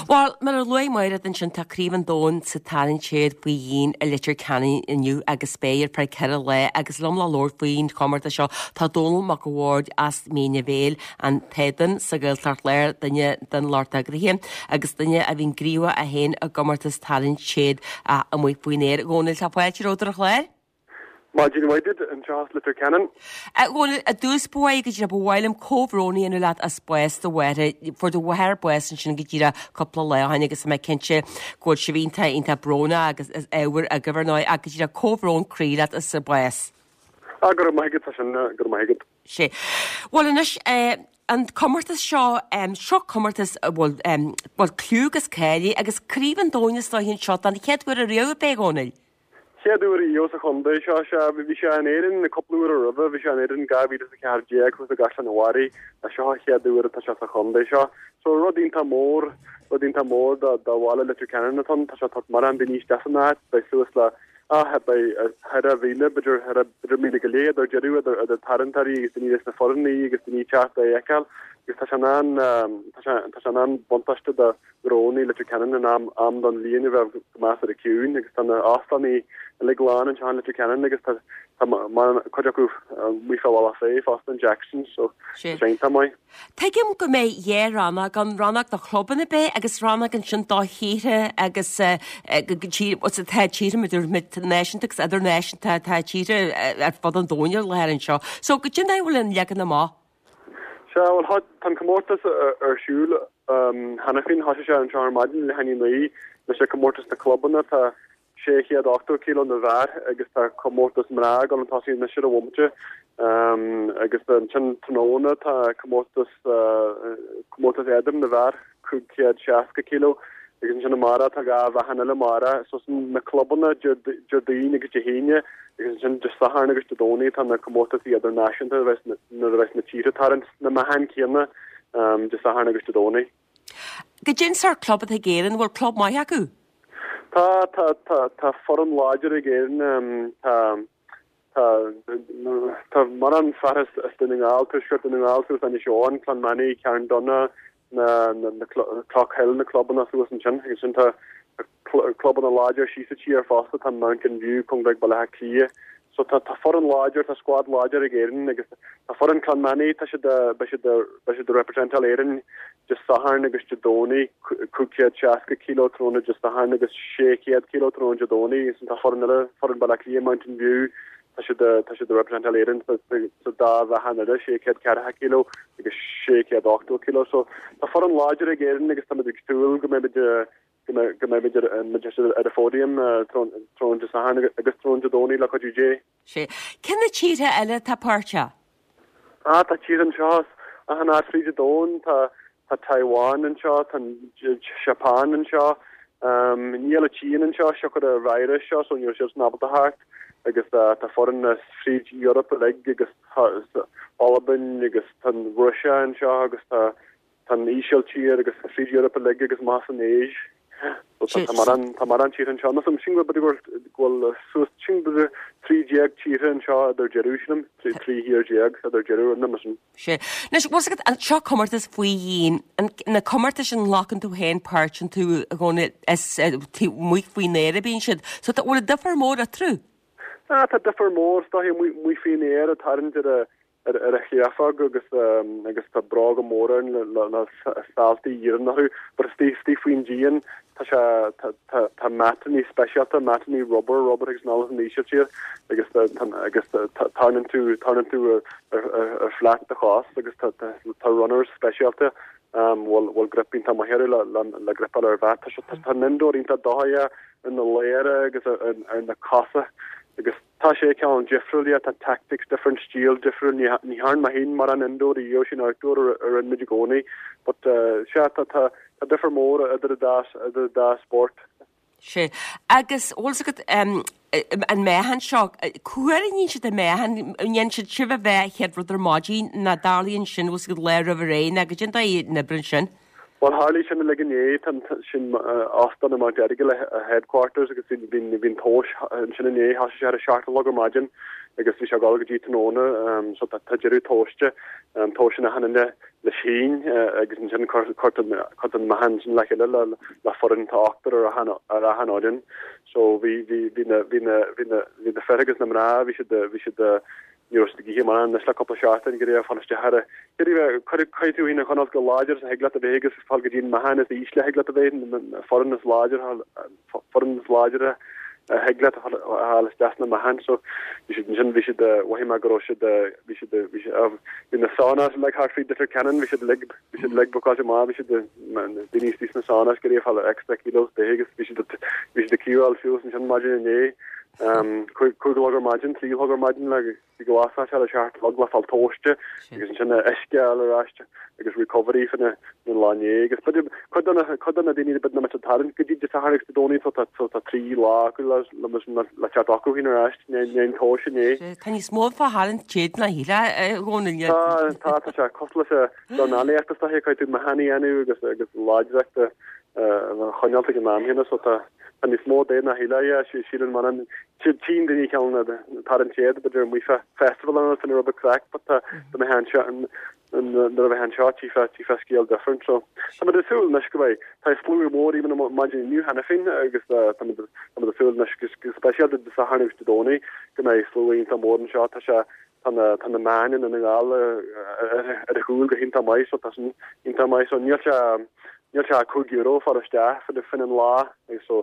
Well, mar lui maire an sin taríomhan dóin sa tarin séad faoin a litir canny inniu agus spéir pre ceir le agus lom le Lord faoin commarta seo tá dónal mac award as méine bhéil an tedan sa gail tart léir danne den Lord agrihé agus danne a bhín gríha a hen a gomartas tarin séad a mui faoinéir gcónil tá foiitir ódra léir. Margin Whited and Charles Litter Cannon. A dús bóid go dtíra bhhailm cóhróí inú leat a spéis do bhhaire for do bhhair bues an sin go dtíra coppla le haine agus me cinse gúil se bhínta inta brona agus is éhar a gobarnáid agus dtíra cóhrón críad is sa bues. Gur maigad sin gur maigad. Sé. Well inis an commartas seo seo commartas bhil clúgus céili agus críban dóinas tá hinn seo an chéad bhfuir a riú begónil. Cheadúir í os a chunda seo bhí se an éirin na coplúir a rubh bhí se an éirin gabhí a cear déag chus a gas an bhhaí a seo cheadúir tá se a chunda seo. So rudínta mór da bhála litir cean atá tá se mar an bhíníos desanát bei suas le had a bhíle beidir mí go léad ar jeú a tarantarí agus ní na fornaí agus ní chat a eáil agus tá se an bontaiste a gróí litir cean an am don líana bheith más a ciún agus tan ástaní leáin an seán litir cean agus chuideú míáhá fé Austin Jackson so sé mai. Teigim go mé dhé ranna gan rannach do chlobanna bé agus rannach an sin dáhíre agus tíre mit nationteach idir nationta tíre ar fad an dóinear lehéann seo. So go sin bhfuil an legan na má? Se bhil tan commórtas ar siúil hanafin has se an seán maidin le haní nuí le sé commórtas na clubbanna tá sé 8 kilo na bhar agus tá commórtas mrá an tasí na si a bhomte agus an sin tanóna tá commórtas éidir na bhar 60 kilo agus sin mara tá ga bhehanna le mara so na clubbanna Jordaín agus Jehéine agus sin just saharna agus dodóní tá na commórtas idir nationta na bheith na tíre tarint na mahan céanna just saharna agus dodóní. Go jinsar club a géiran bhfuil club mai acu? Tá foran láidir a géiran tá mar an faras stinningáaltar schuirtinningáaltar an seán clan maní cean donna na clochhel na clubban as an sin agus sin tá clubban a láidir sísatí ar fásta tá Mountain View chun beag bailthe clia so tá foran láidir tá squad láidir a géiran agus tá foran clan maní tá si de represental éiran just saharn agus jadóní 60 kilotróna just saharn agus 60 kilotróna jadóní is tá foran bailthe Mountain View tá si de represental éiran so da bhehanna 60 kilo agus 8 kilo so tá foran láidir a géiran agus tá túúil go mé ar a fódium trón just saharn agus trón jadóní le chué. sé. Cinna tíre eile tá páirte? Tá tír an seo a han frí dón tá Taiwan an seo tan Japan an seo níla China an seo go a raire seo son jo sé nabal a hart agus tá foran na frí Europe le agus Albin agus tan Russia an seo agus tan Íshaltí agus frí Europe le agus más an éis. Mar an tíir an seo na sam sin gohfuil sin be 3 jeag tíre an seo idir Jerusalem 3 hir jeag idir Jerusalem na sé. Nes was an seo commartas faoin na commartas an lachan tú hen páirtin tú a gcóna mu faoinéire bín siad so tá bhfuil difar mór a trú? Tá difar mór tá mu faoinéir a tarin ar a chiafa agus tá braga mór le sáiltaí díran nachú bar stí faoin dían tá matany specialta matany rubber agus ná an níisiir agus tarnan tú ar flat a chás agus tá runners specialta bhil gripín tá mahéir le gripal ar bheit tá nindóín tá dáha in na léire agus ar na casa agus tá sé cean differently tá tactics different steel different ní harn ma hin mar an indóí jo sin outdoor ar an midigóní but sé tá differ mór idir da sport. sé agus ósagad an méhan seo cuair ní si a méhan nhéan si si bheith chead ruidir mádí na dálíonn sin bhs go léir a bh réin agus gin na brin sin. Well, Harley sin legin tan sin Austin am Dergil headquarters agus vin tosh sin has a shark log imagine agus vi gal G nona so dat jeru toste toshin a han le sheen agus sin cotton mahan la foreign talker or a han odin so vi the fergus na vi should Jurstigi man na couple shot and get faniste had kaitu hin kann go larger hegla a Vegas falgadin mahan is isle hegla foreign larger hegla hal dasna mahan so we should wahima gro we should in the saunas like how different cannon we should leg because we should beneath this saunas get extra kilos Vegas we should the QL fuels and imagine Kugelogger margin, 3 hogger margin, like you go off a shark log la fall toaster, because in a escal or ashta, because recovery for the lanye, but could on a dinner but not a talent, could you just a hard to donate so that 3 la chatako in or ash, name caution, Can you small for Holland Jade na hila going in your Tata costless Donali after the heck I did Mahani anu, because large actor Honaltic man, so that. And it's more day na hilaya she man teen den kan parent but we festival on in rubber crack but the hand shot and the hand shot chief scale different so some of the full nashkaway I flew more even imagine new hanafin agus some of the full nash special the sahanu to doni can I flew in some more shot tan the man in the all at the cool hinta mai so tasen hinta mai so Níl cúg euro for a staff for the Finnan law so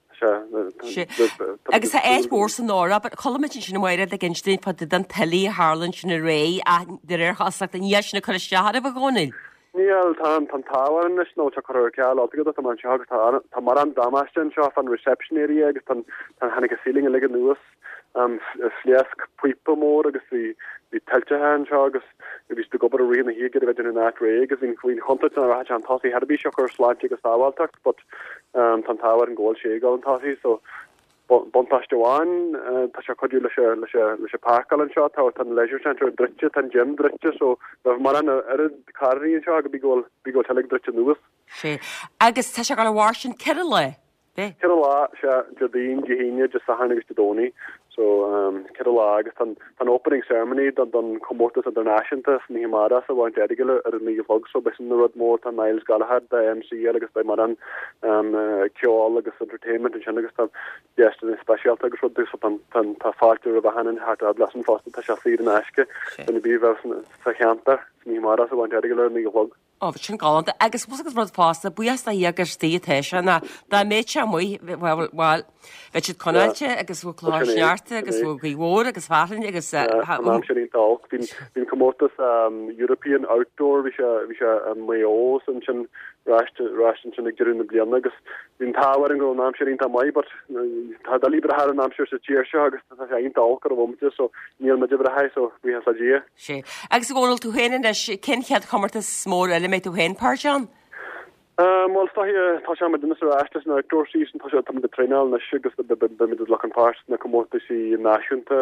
agus éis mór san nóra, but choid sin mhaire a ginstein pa den telí Harlan sin a ré a de hasach an dhéisna chu stead a bhgónil. Níl tan táhar is nó chu ceall ágad man segus tá mar an damastin seo fan reception area agus tan hanig a ceiling a le nuas flesk puipa mór agus vi telte han agus vis de gobar ri hi get in an ré agus in queen hunted an tosi had be shocker slide agus awaltakt but tan tower and gold sé an tosi so bontastewan ta kodu le park an shot tan leisure center dritje tan gym dritje so mar an carri an be go tele dritje nuas sé agus ta gal wasin Kerala Kerala jadin gehinia just a hannig to doni so Kerala agus tan opening ceremony dan komortas international ni himara so want edigal ni vlog so besin the road more tan Niles Galahad the MC agus by maran kyo agus entertainment and agus yesterday special agus so tan ta factor of a hanen hat a blassen fast ta shafir na aske then be sa chanta ni himara so want edigal ni vlog sin galant agus bus rud fásta buas na dhéagar títéise na dá méid se mu bhil bheit siad conáilte agus bhfuil chlánearta agus bhfuil gohór agus bhain agus bhín commórtas European outdoor bhí se méos an sin rastan sin ag dearún na blianana agus bhín táhar an go náam sé ínta mai but tá dá líbre har an náamsir sa tíir se agus tá sé íntácar a bhmte so níl na dibre ha so bhí has a dí sé agus ggóil tú héine leis cinchead chumartas smór eile mé tú hen Parjan? Well, tá sé me dunne astas na outdoor season tá tam de trainal na sigus be mid loch an pars na komórta sí náisiúnta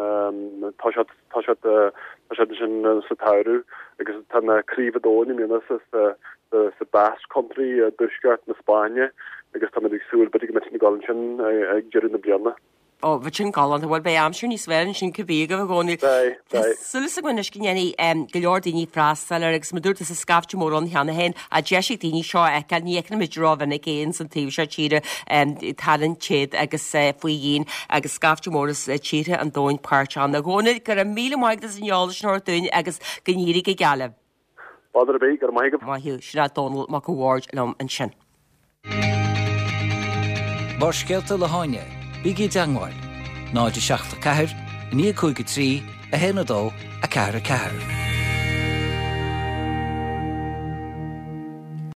tá sin satáú agus tan críomhdóni mé sa Basque Country dusgart na Spáine agus tá súl be me na gal sin ag jeú na blianna. bheit sin galant bhfuil be amsú ní sver sin cobí go bhgónú. Sulas a gine cinnéanaí go leor daoine frastal agus dúirta sa scafte mór an cheanna hen a deisi daoine seo ag nína midráhanna géin san tíh se tíre talan chéad agus faoíon agus scafte móras tíre an dóin páirteán na gcóna gur an míle maiigtas an eála nóir dúin agus gníri go gealah. Báidir bé gur maigad. Maithú sinna Donald Mac Award lom an sin. Bar scealta le háine. Bígí deangáil, 9 7 4, 9 5 3, 1 2 4 4.